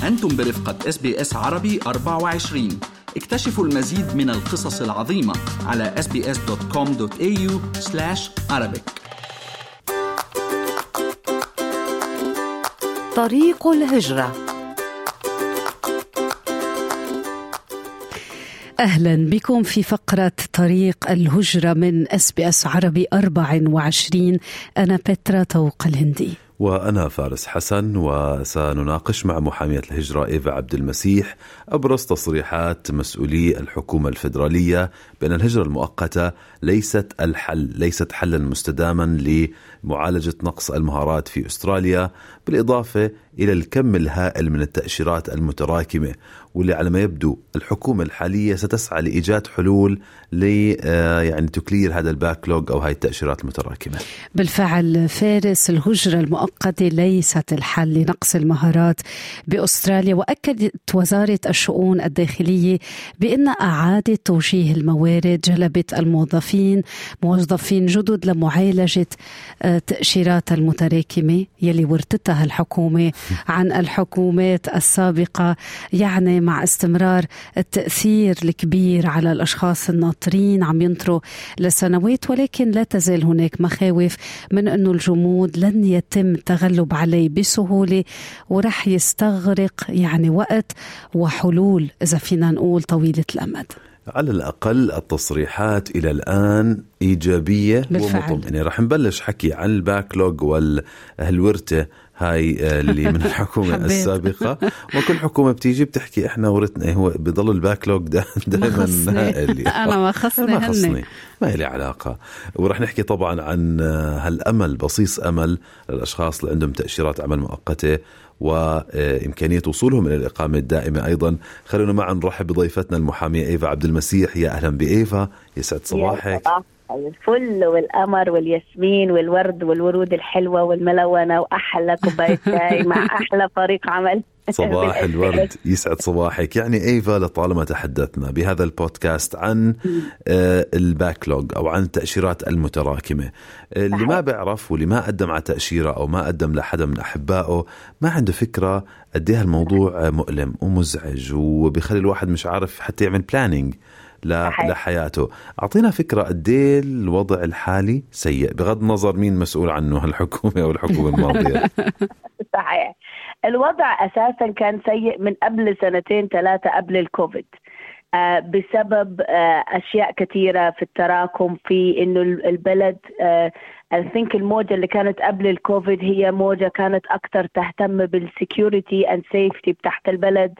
أنتم برفقة SBS عربي 24. اكتشفوا المزيد من القصص العظيمة على sbs.com.au/arabic. طريق الهجرة. أهلا بكم في فقرة طريق الهجرة من SBS عربي 24. أنا بترا طوق الهندي وأنا فارس حسن، وسنناقش مع محامية الهجرة إيفا عبد المسيح أبرز تصريحات مسؤولي الحكومة الفيدرالية بأن الهجرة المؤقتة ليست حلا مستداما لمعالجة نقص المهارات في أستراليا، بالإضافة إلى الكم الهائل من التأشيرات المتراكمة، واللي على ما يبدو الحكومة الحالية ستسعى لإيجاد حلول يعني تكلير هذا الباكلوج أو هاي التأشيرات المتراكمة. بالفعل فارس، الهجرة المؤقتة ليست الحل لنقص المهارات بأستراليا، وأكدت وزارة الشؤون الداخلية بأن إعادة توجيه الموارد جلبت موظفين جدد لمعالجة تأشيرات المتراكمة يلي ورثتها الحكومة عن الحكومات السابقة، يعني مع استمرار التأثير الكبير على الأشخاص الناطرين عم ينطروا لسنوات، ولكن لا تزال هناك مخاوف من أنه الجمود لن يتم التغلب عليه بسهولة، ورح يستغرق يعني وقت وحلول إذا فينا نقول طويلة الأمد. على الأقل التصريحات إلى الآن إيجابية ومطمئنة. رح نبلش حكي عن الباكلوج والورثة هاي اللي من الحكومة السابقة، وكل حكومة بتيجي بتحكي إحنا ورثنا، هو بضل الباكلوج دائما هائل. أنا ما خصني ما لي علاقة. ورح نحكي طبعا عن هالأمل، بصيص أمل للأشخاص اللي عندهم تأشيرات عمل مؤقتة وإمكانية وصولهم إلى الإقامة الدائمة أيضا. خلونا معا نرحب بضيفتنا المحامية إيفا عبد المسيح. يا أهلا بإيفا، يسعد صباحك. الفل والقمر والياسمين والورد والورود الحلوة والملونة وأحلى كوباية شاي مع أحلى فريق عمل. صباح الورد، يسعد صباحك. يعني إيفا، لطالما تحدثنا بهذا البودكاست عن الباكلوج أو عن التأشيرات المتراكمة، اللي ما بيعرف واللي ما قدم على تأشيرة أو ما قدم لحدا من أحبائه ما عنده فكرة قد ايه الموضوع مؤلم ومزعج، وبيخلي الواحد مش عارف حتى يعمل بلانينج لحياته. أعطينا فكرة قد ايه الوضع الحالي سيء، بغض النظر مين مسؤول عنه، الحكومة أو الحكومة الماضية. صحيح، الوضع أساسا كان سيء من قبل 2-3 قبل الكوفيد، بسبب أشياء كثيرة في التراكم، في إنه البلد الثينك الموجة اللي كانت قبل الكوفيد هي موجة كانت أكثر تهتم بالسيكيورتي أند سيفتي تحت البلد،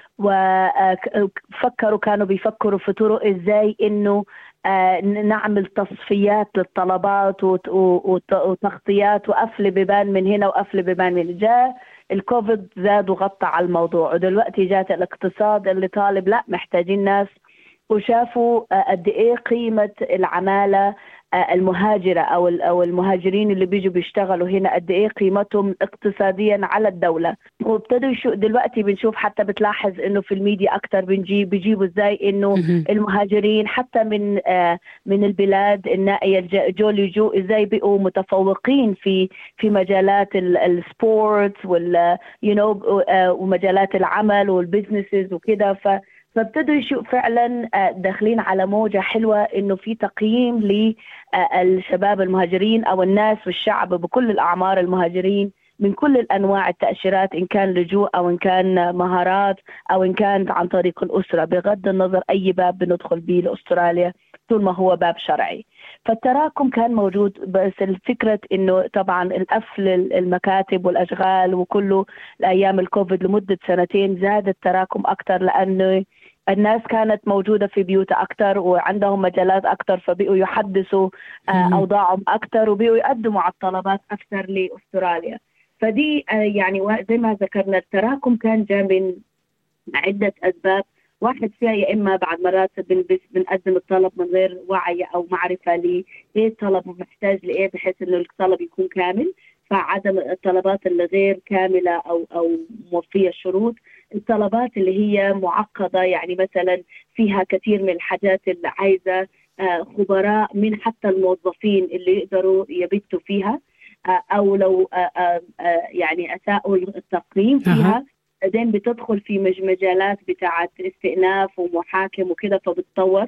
كانوا بيفكروا في طرق إزاي إنه نعمل تصفيات للطلبات وتغطيات وقفل بيبان من هنا وقفل بيبان من جاء الكوفيد زاد وغطى على الموضوع، ودلوقتي جات الاقتصاد اللي طالب لا محتاجين ناس، وشافوا قد ايه قيمة العمالة المهاجرة أو المهاجرين اللي بيجوا بيشتغلوا هنا قد إيه قيمتهم اقتصاديا على الدولة. وابتدوا دلوقتي بنشوف، حتى بتلاحظ إنه في الميديا أكتر بيجيبوا إزاي إنه المهاجرين حتى من البلاد النائية جو إزاي بقوا متفوقين في مجالات السبورت ومجالات العمل والبيزنسز وكده. فابتدوا يشوف فعلا داخلين على موجة حلوة إنه في تقييم للشباب المهاجرين أو الناس والشعب بكل الأعمار المهاجرين من كل الأنواع التأشيرات، إن كان لجوء أو إن كان مهارات أو إن كان عن طريق الأسرة، بغض النظر أي باب بندخل به لأستراليا طول ما هو باب شرعي. فالتراكم كان موجود، بس الفكرة إنه طبعا القفل المكاتب والأشغال وكله لأيام الكوفيد لمدة 2 زاد التراكم أكتر، لأنه الناس كانت موجودة في بيوتها أكتر وعندهم مجالات أكتر، فبقوا يحدثوا أوضاعهم أكتر وبقوا يقدموا على الطلبات أكتر لأستراليا. فدي يعني زي ما ذكرنا التراكم كان جاء من عدة أسباب، واحد فيها يا إما بعد مرات بنقدم الطلب من غير وعي أو معرفة لإيه الطلب محتاج لإيه، بحيث إنه الطلب يكون كامل، فعدم الطلبات اللي غير كاملة أو موفية الشروط، الطلبات اللي هي معقدة، يعني مثلا فيها كثير من الحاجات اللي عايزة خبراء من حتى الموظفين اللي يقدروا يبتوا فيها، أو لو يعني أساءوا التقييم فيها بعدين بتدخل في مجالات بتاعة استئناف ومحاكم وكده فبتطور.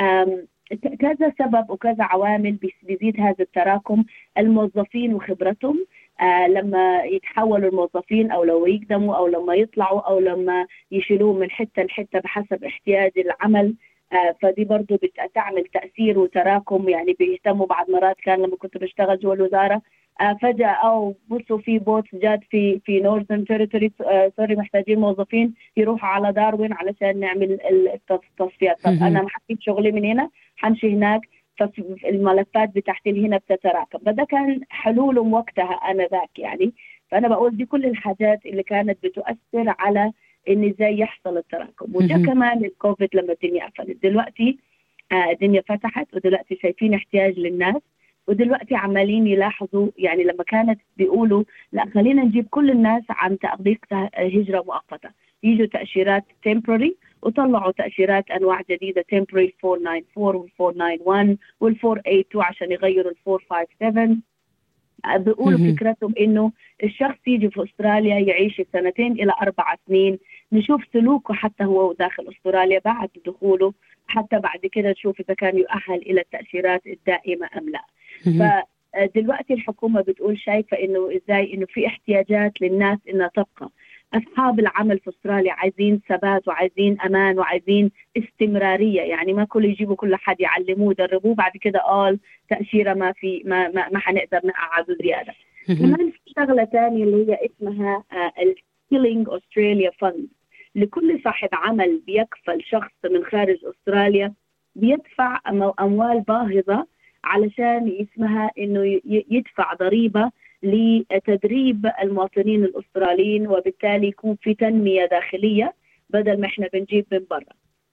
كذا سبب وكذا عوامل بيزيد هذا التراكم. الموظفين وخبرتهم، لما يتحولوا الموظفين أو لو يقدموا أو لما يطلعوا أو لما يشيلوهم من حتة لحتة بحسب احتياج العمل، فدي برضو بتعمل تأثير وتراكم. يعني بيهتموا بعض مرات، كان لما كنت بشتغل جوا الوزارة فجأة أو بصوا في بوت جات في نورثرن تيريتوري، سوري محتاجين موظفين يروحوا على داروين علشان نعمل التصفيات. طب أنا محكيت شغلي من هنا حمشي هناك، فالملفات بتاعتي اللي هنا بتتراكم. فده كان حلولهم وقتها أنا ذاك يعني. فأنا بقول دي كل الحاجات اللي كانت بتؤثر على إن إزاي يحصل التراكم. وجاء كمان الكوفيد لما الدنيا قفلت. دلوقتي الدنيا فتحت ودلوقتي شايفين احتياج للناس، ودلوقتي عمالين يلاحظوا. يعني لما كانت بيقولوا لا خلينا نجيب كل الناس عن تأضيق هجرة مؤقتة، يجوا تأشيرات temporary وطلعوا تأشيرات أنواع جديدة temporary 494 وال 491 وال 482 عشان يغيروا ال 457. بيقولوا فكرتهم إنه الشخص يجي في أستراليا يعيش 2 إلى 4 سنين، نشوف سلوكه حتى هو داخل أستراليا بعد دخوله، حتى بعد كده نشوف إذا كان يؤهل إلى التأشيرات الدائمة أم لا. فدلوقتي الحكومة بتقول شايفة إنه إزاي إنه في احتياجات للناس إنها تبقى. أصحاب العمل في أستراليا عايزين ثبات وعايزين أمان وعايزين استمرارية. يعني ما كل يجيبوا كل حد يعلموه يدربوه بعد كده تأشيرة ما حنقدر نقعد زيادة. كمان في شغلة تانية اللي هي اسمها Skilling Australia Fund. لكل صاحب عمل بيكفل شخص من خارج أستراليا بيدفع أموال باهظة علشان اسمها إنه يدفع ضريبة لتدريب المواطنين الأستراليين، وبالتالي يكون في تنمية داخلية بدل ما إحنا بنجيب من برا.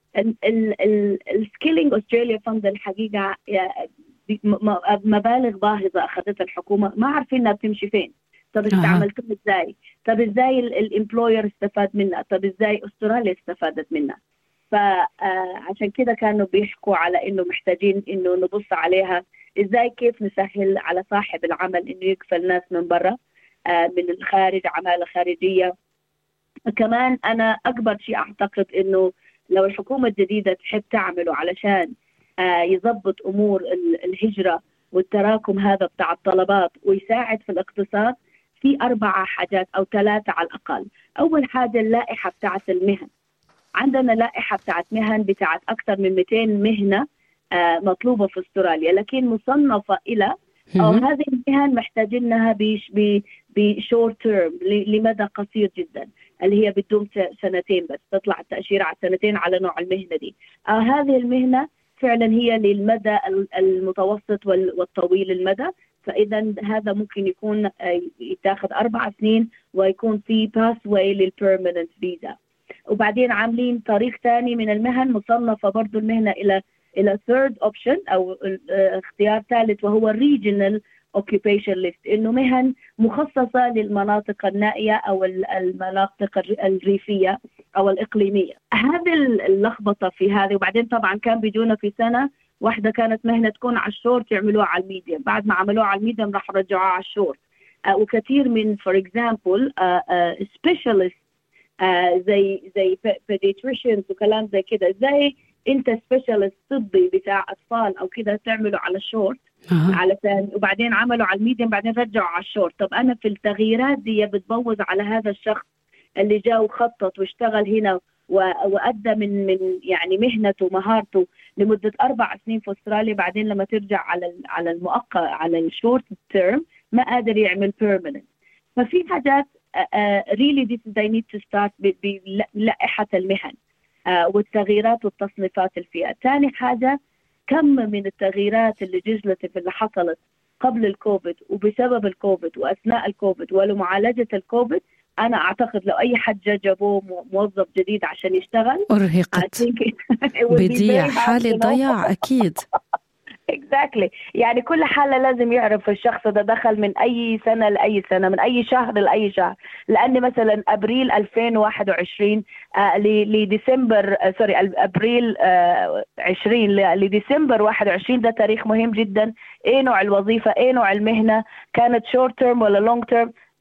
السكيلينج أستراليا فند الحقيقة مبالغ باهظة أخذتها الحكومة، ما عارفين إنها بتمشي فين. طب استعملتهم إزاي؟ طب إزاي الإمبلوير استفاد منها؟ طب إزاي أستراليا استفادت منها؟ فعشان كده كانوا بيحكوا على إنه محتاجين إنه نبص عليها إزاي كيف نسهل على صاحب العمل إنه يكفل ناس من برا من الخارج، عمالة خارجية. كمان أنا أكبر شيء أعتقد إنه لو الحكومة الجديدة تحب تعمله علشان يضبط أمور الهجرة والتراكم هذا بتاع الطلبات ويساعد في الاقتصاد، في 4 حاجات أو 3 على الأقل. أول حاجة اللائحة بتاعت المهن. عندنا لائحة بتاعت مهن بتاعت أكثر من 200 مهنة مطلوبة في أستراليا، لكن مصنفة إلى أو هذه المهن محتاجينها بشورت تيرم لمدى قصير جدا، اللي هي بدون 2 بس، تطلع التأشيرة على 2 على نوع المهنة دي. هذه المهنة فعلا هي للمدى المتوسط والطويل المدى، فإذا هذا ممكن يكون يتاخد 4 سنين ويكون في باثواي للبيرمننت فيزا. وبعدين عاملين طريق ثاني من المهن مصنفة برضو المهنة إلى third option أو اختيار ثالث، وهو regional occupation list، إنه مهن مخصصة للمناطق النائية أو المناطق الريفية أو الإقليمية. هذه اللخبطة في هذه. وبعدين طبعا كان بيجونا في سنة واحدة كانت مهنة تكون على الشورت يعملوها على الميديم، بعد ما عملوها على الميديم راح رجعوها على الشورت. وكثير من for example specialist زي pediatricians وكلام زي كده، زي انت سبيشالست طبي بتاع اطفال او كده تعملوا على الشورت علشان، وبعدين عملوا على الميديم بعدين رجعوا على الشورت. طب انا في التغييرات دي بتبوظ على هذا الشخص اللي جاء وخطط واشتغل هنا وادى من يعني مهنته ومهارته لمده 4 سنين في استراليا، بعدين لما ترجع على المؤقت على الشورت تيرم ما قادر يعمل بيرمننت. ففي حاجات really this they need to start بلائحة المهن والتغييرات والتصنيفات الفئات. ثاني حاجة كم من التغييرات اللي حصلت قبل الكوفيد وبسبب الكوفيد وأثناء الكوفيد ولمعالجة الكوفيد. أنا أعتقد لو أي حد جابوه موظف جديد عشان يشتغل أرهقت بضيع حالة ضياع أكيد. exactly. يعني كل حالة لازم يعرف الشخص ده دخل من أي سنة لأي سنة، من أي شهر لأي شهر. لأن مثلا أبريل 2021 لديسمبر أبريل 20 لديسمبر 21 ده تاريخ مهم جدا. إيه نوع الوظيفة، إيه نوع المهنة، كانت short term ولا long term.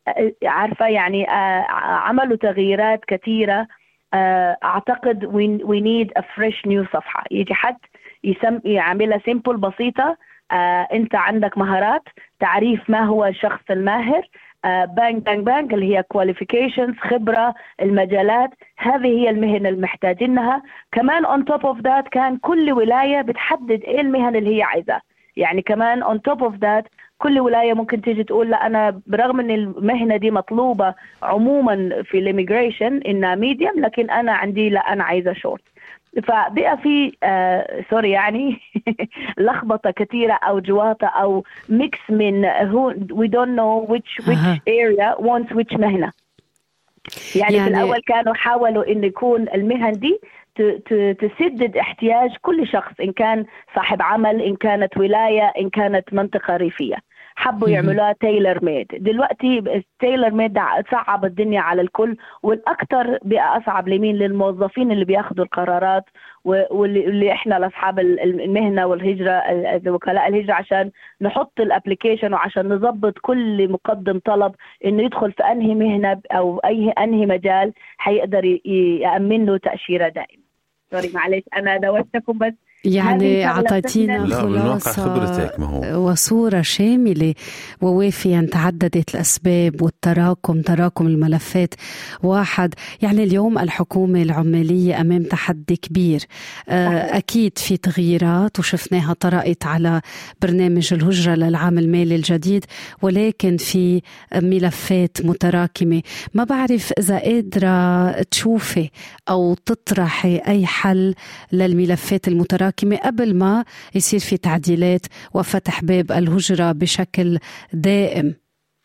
عارفة يعني عملوا تغييرات كثيرة. أعتقد we need a fresh new صفحة. يجي حد يعملها simple بسيطة. أنت عندك مهارات، تعريف ما هو الشخص الماهر، بانج بانج بانج اللي هي qualifications، خبرة، المجالات. هذه هي المهن المحتاجينها. كمان on top of that كان كل ولاية بتحدد إيه المهن اللي هي عايزة. يعني كمان on top of that كل ولاية ممكن تيجي تقول لا، أنا برغم أن المهنة دي مطلوبة عموما في الإميجريشن إنها ميديم، لكن أنا عندي لا، أنا عايزة شورت. فبقى في سوري يعني لخبطة كثيرة أو جواطة أو ميكس من we don't know which area wants which مهنة. يعني في الأول كانوا حاولوا إن يكون المهن دي تسدد احتياج كل شخص، إن كان صاحب عمل، إن كانت ولاية، إن كانت منطقة ريفية. حبوا يعملوها تايلر ميد. دلوقتي التايلر ميد صعب الدنيا على الكل، والأكثر بقى أصعب لمين؟ للموظفين اللي بياخدوا القرارات، واللي إحنا لأصحاب المهنة والهجرة، وكلاء الهجرة، عشان نحط الابليكيشن وعشان نضبط كل مقدم طلب إنه يدخل في أنهي مهنة أو أنهي مجال حيقدر يأمن له تأشيرة دائمة. سوري معلش أنا دوشتكم، بس يعني أعطيتينا خلاصة وصورة شاملة ووافية. تعددت الأسباب تراكم الملفات واحد. يعني اليوم الحكومة العمالية أمام تحدي كبير. أكيد في تغييرات وشفناها طرقت على برنامج الهجرة للعام المالي الجديد، ولكن في ملفات متراكمة. ما بعرف إذا قادرة تشوفي أو تطرحي أي حل للملفات المتراكمة قبل ما يصير في تعديلات وفتح باب الهجرة بشكل دائم.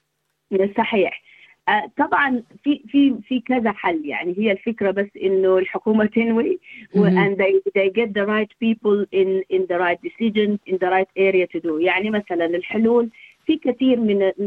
صحيح. طبعا في كذا حل. يعني هي الفكرة بس إنه الحكومة تنوي and they get the right people in the right decisions in the right area to do. يعني مثلا الحلول في كثير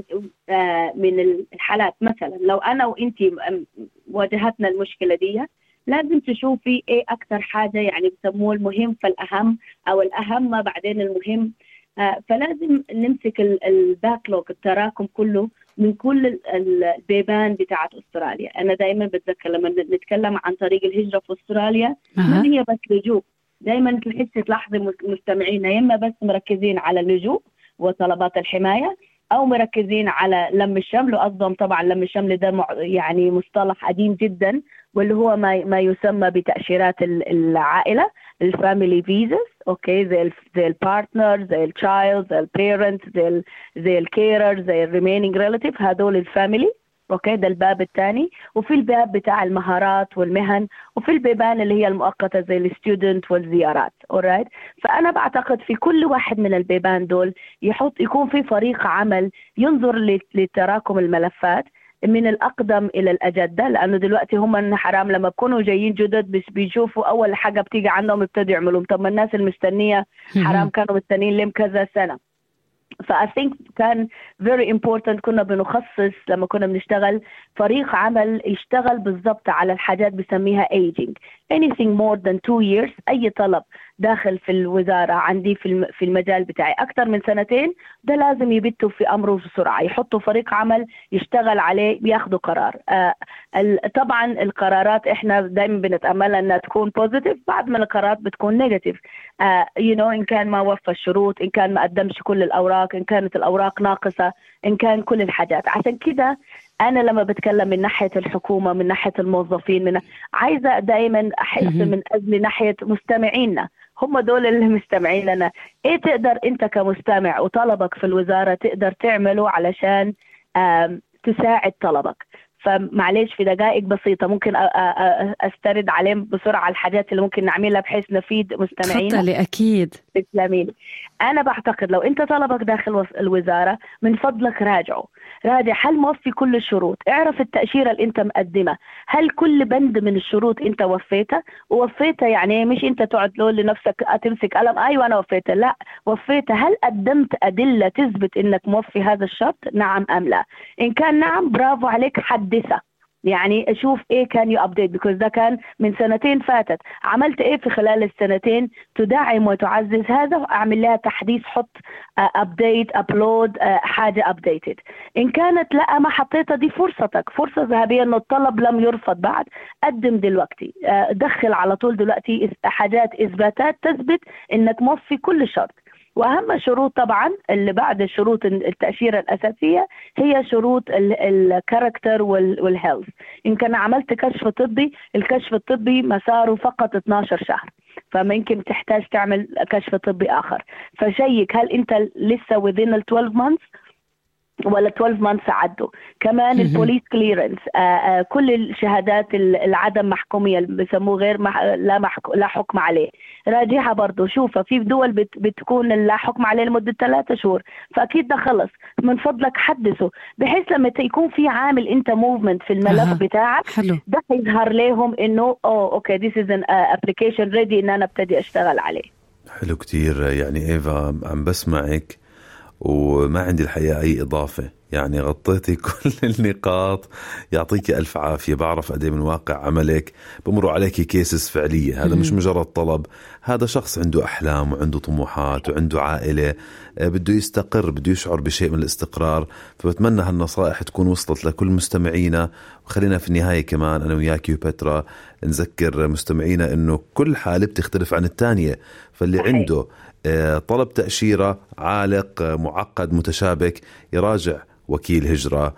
من الحالات. مثلا لو أنا وإنتي واجهتنا المشكلة دي، لازم تشوفي ايه اكثر حاجة يعني بسموه المهم فالأهم، او الأهم ما بعدين المهم. فلازم نمسك الباكلوج، التراكم كله من كل البيبان بتاعت أستراليا. أنا دايما بتذكر لما نتكلم عن طريق الهجرة في أستراليا ما هي بس لجوء. دايما تحسي تلاحظي مستمعين يما بس مركزين على اللجوء وطلبات الحماية، أو مركزين على لم الشمل. وأصدم طبعا لم الشمل ده يعني مصطلح قديم جدا، واللي هو ما يسمى بتأشيرات العائلة، الفاميلي فيزاز. اوكي، زي البارتنر، زي التشايلد، زي البيرنت، زي الكيرر، زي الريمينينج ريلاتيف. هذول الفاميلي. اوكي، ده الباب الثاني. وفي الباب بتاع المهارات والمهن، وفي البيبان اللي هي المؤقتة زي الستودنت والزيارات. alright. فأنا بعتقد في كل واحد من البيبان دول يكون في فريق عمل ينظر لتراكم الملفات من الأقدم إلى الأجدة، لأنه دلوقتي هم حرام لما بكونوا جايين جدد بس بيشوفوا أول حاجة بتيجي عندهم يبتدوا يعملوا. طب ما الناس المستنية حرام كانوا مستنيين لهم كذا سنة. I think كان very important كنا بنخصص لما كنا بنشتغل فريق عمل يشتغل بالضبط على الحاجات بسميها aging. anything more than 2 years، أي طلب داخل في الوزارة عندي في المجال بتاعي أكثر من 2 سنين، ده لازم يبتوا في أمره بسرعة، يحطوا فريق عمل يشتغل عليه، بياخدوا قرار. طبعا القرارات إحنا دايما بنتأمل أنها تكون positive، بعد ما القرارات بتكون negative. إن كان ما وفى الشروط، إن كان ما قدمش كل الأوراق، إن كانت الأوراق ناقصة، إن كان كل الحاجات. عشان كده أنا لما بتكلم من ناحية الحكومة، من ناحية الموظفين، عايزة دائما أحس من أجل ناحية مستمعينا، هم دول اللي مستمعين لنا. إيه تقدر أنت كمستمع وطلبك في الوزارة تقدر تعمله علشان تساعد طلبك؟ فمعليش في دقائق بسيطة ممكن أسترد عليهم بسرعة الحاجات اللي ممكن نعملها بحيث نفيد مستمعينا. تفضلي. أكيد. تسلمين. أنا بعتقد لو أنت طلبك داخل الوزارة، من فضلك راجع هل موفي كل الشروط، اعرف التأشيرة اللي أنت مقدمة، هل كل بند من الشروط أنت وفيتها. يعني مش أنت تقعد تقول لنفسك تمسك قلم أيوة أنا وفيتها، لا، وفيتها. هل قدمت أدلة تثبت أنك موفي هذا الشرط، نعم أم لا؟ إن كان نعم برافو عليك، حدثها. يعني اشوف ايه كان يو ابديت because ده كان من سنتين فاتت، عملت ايه في خلال السنتين تدعم وتعزز هذا، اعمل لها تحديث، حط ابديت ابلود حاجه ابديتد. ان كانت لا ما حطيتها، دي فرصتك، فرصه ذهبيه انه الطلب لم يرفض بعد، قدم دلوقتي، دخل على طول دلوقتي حاجات اثباتات تثبت انك موفي كل شرط. واهم شروط طبعا اللي بعد شروط التأشيرة الأساسية هي شروط الكاركتر والهيلث. إن كان عملت كشف طبي، الكشف الطبي مساره فقط 12 شهر، فممكن تحتاج تعمل كشف طبي آخر، فشيك هل أنت لسه within 12 months ولا 12 months عدوا. كمان البوليس كليرنس، كل الشهادات العدم محكومية اللي بيسموه غير لا حكم عليه، راجعها برضو، شوفها في دول بتكون لا حكم عليه لمدة 3 شهور، فأكيد ده خلص. من فضلك حدثه بحيث لما يكون في عامل انت موفمنت في الملف بتاعك حلو. ده يظهر لهم انه اوكي this is an application ready ان انا ابتدي اشتغل عليه. حلو كتير. يعني إيفا عم بسمعك وما عندي الحقيقة أي إضافة، يعني غطيتي كل النقاط، يعطيك ألف عافية. بعرف قد إيه من واقع عملك بمروا عليك كيسز فعلية، هذا مش مجرد طلب، هذا شخص عنده أحلام وعنده طموحات وعنده عائلة، بده يستقر، بده يشعر بشيء من الاستقرار. فبتمنى هالنصائح تكون وصلت لكل مستمعينا. وخلينا في النهاية كمان أنا وياكي وبترا نذكر مستمعينا إنه كل حالة بتختلف عن الثانية، فاللي صحيح. عنده طلب تأشيرة عالق معقد متشابك يراجع وكيل هجرة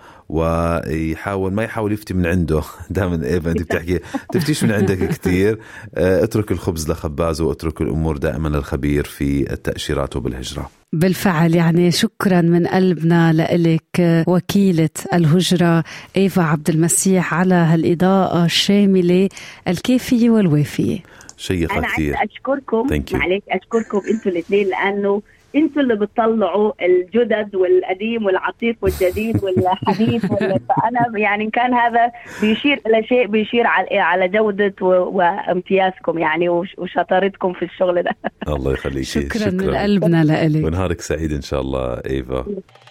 ويحاول ما يحاول يفتي من عنده. دائما إيفا أنت بتحكي تفتيش من عندك كتير، اترك الخبز لخبازه واترك الأمور دائما للخبير في التأشيرات وبالهجرة. بالفعل، يعني شكرا من قلبنا لك وكيلة الهجرة إيفا عبد المسيح على هالإضاءة الشاملة الكافية والوافية. شيقة كثير. أنا أشكركم، معليك أشكركم أنتوا الاثنين، لأنه أنتوا اللي بتطلعوا الجدد والقديم والعتيق والجديد والحديث فأنا يعني كان هذا بيشير إلى شيء، بيشير على جودة وامتيازكم يعني وشطارتكم في الشغل ده. الله يخليك. شكرا من قلبنا لك، ونهارك سعيد إن شاء الله إيفا.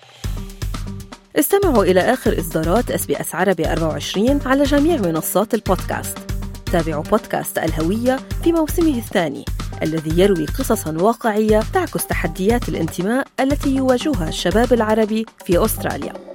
استمعوا إلى آخر إصدارات SBS عربي 24 على جميع منصات البودكاست. تابعوا بودكاست الهوية في موسمه الثاني الذي يروي قصصاً واقعية تعكس تحديات الانتماء التي يواجهها الشباب العربي في أستراليا.